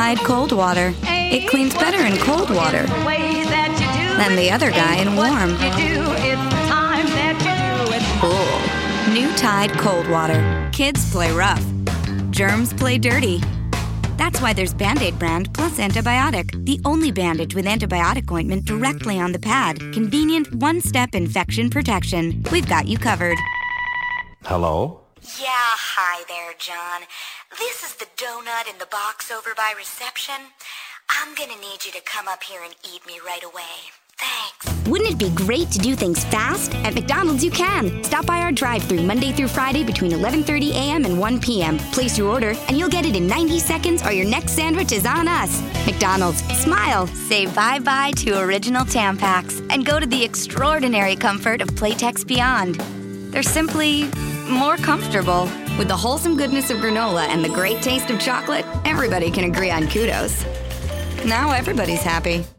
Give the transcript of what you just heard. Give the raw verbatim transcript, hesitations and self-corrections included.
Tide Cold Water. It cleans better in cold water than the other guy in warm. Cool. New Tide Cold Water. Kids play rough. Germs play dirty. That's why there's Band-Aid brand plus antibiotic. The only bandage with antibiotic ointment directly on the pad. Convenient one-step infection protection. We've got you covered. Hello? Yeah, hi there, John. This is the donut in the box over by reception. I'm gonna need you to come up here and eat me right away. Thanks. Wouldn't it be great to do things fast? At McDonald's, you can. Stop by our drive-thru Monday through Friday between eleven thirty a.m. and one p.m. Place your order, and you'll get it in ninety seconds, or your next sandwich is on us. McDonald's. Smile. Say bye-bye to original Tampax and go to the extraordinary comfort of Playtex Beyond. They're simply more comfortable. With the wholesome goodness of granola and the great taste of chocolate, everybody can agree on kudos. Now everybody's happy.